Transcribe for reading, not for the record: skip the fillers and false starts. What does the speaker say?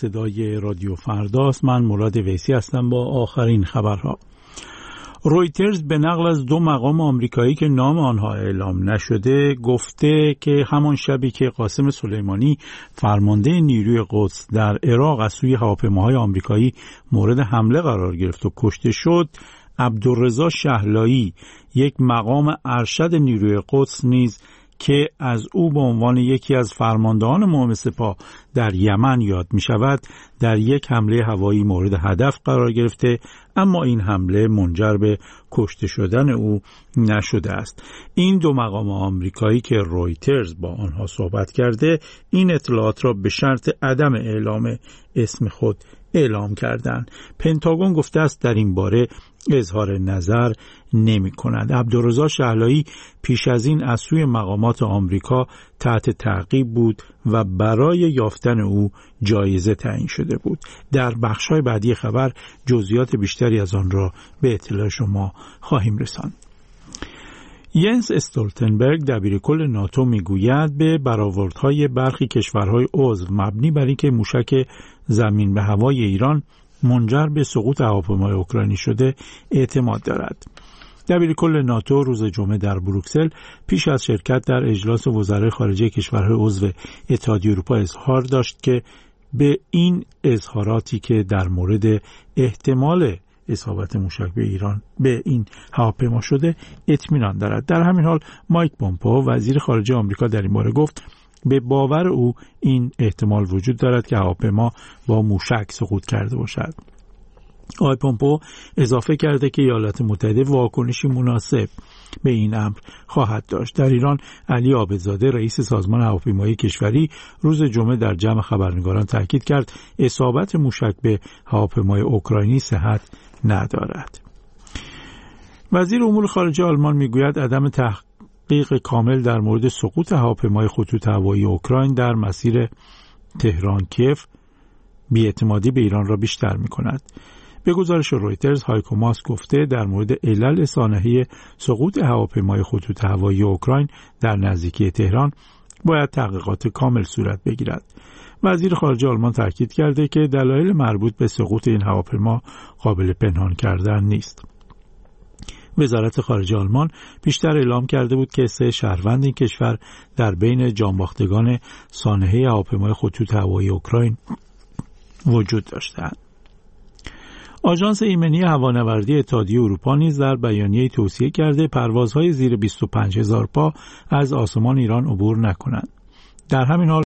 صدای رادیو فرداست. من مراد ویسی هستم با آخرین خبرها. رویترز به نقل از 2 مقام آمریکایی که نام آنها اعلام نشده گفته که همان شبی که قاسم سلیمانی فرمانده نیروی قدس در عراق از سوی هواپیماهای آمریکایی مورد حمله قرار گرفت و کشته شد، عبدالرضا شهلایی، یک مقام ارشد نیروی قدس نیز که از او به عنوان یکی از فرماندهان مهم سپاه در یمن یاد می شود، در یک حمله هوایی مورد هدف قرار گرفته، اما این حمله منجر به کشته شدن او نشده است. این 2 مقام آمریکایی که رویترز با آنها صحبت کرده این اطلاعات را به شرط عدم اعلام اسم خود اعلام کردند. پنتاگون گفته است در این باره اظهار نظر نمی کند. عبدالرضا شهلایی پیش از این از سوی مقامات آمریکا تحت تعقیب بود و برای یافتن او جایزه تعیین شده بود. در بخش‌های بعدی خبر جزئیات بیشتری از آن را به اطلاع شما خواهیم رساند. ینس استولتنبرگ دبیرکل ناتو میگوید به برآوردهای برخی کشورهای عضو مبنی بر اینکه موشک زمین به هوای ایران منجر به سقوط هواپیمای اوکراینی شده اعتماد دارد. دبیرکل ناتو روز جمعه در بروکسل پیش از شرکت در اجلاس وزرای خارجه کشورهای عضو اتحادیه اروپا اظهار داشت که به این اظهاراتی که در مورد احتمال اصابت موشک به ایران به این هواپیما شده اطمینان دارد. در همین حال مایک پومپئو وزیر خارجه آمریکا در این باره گفت به باور او این احتمال وجود دارد که هواپیما با موشک سقوط کرده باشد. آقای پومپئو اضافه کرده که ایالات متحده واکنشی مناسب به این امر خواهد داشت. در ایران علی عابدزاده رئیس سازمان هواپیمایی کشوری روز جمعه در جمع خبرنگاران تاکید کرد اصابت موشک به هواپیمای اوکراینی صحت ندارد. وزیر امور خارجه آلمان میگوید عدم تحقیق کامل در مورد سقوط هواپیمای خطوط هوایی اوکراین در مسیر تهران کیف بی‌اعتمادی به ایران را بیشتر می‌کند. به گزارش رویترز هایکو ماس گفته در مورد علل سانحه سقوط هواپیمای خطوط هوایی اوکراین در نزدیکی تهران باید تحقیقات کامل صورت بگیرد. وزیر خارجه آلمان تاکید کرده که دلایل مربوط به سقوط این هواپیما قابل پنهان کردن نیست. وزارت خارجه آلمان پیشتر اعلام کرده بود که 3 شهروند این کشور در بین جانباختگان سانحه هواپیمای خطوط هوایی اوکراین وجود داشتند. آژانس ایمنی هوانوردی اتحادیه اروپا نیز در بیانیه‌ای توصیه کرده پروازهای زیر 25,000 پا از آسمان ایران عبور نکنند. در همین حال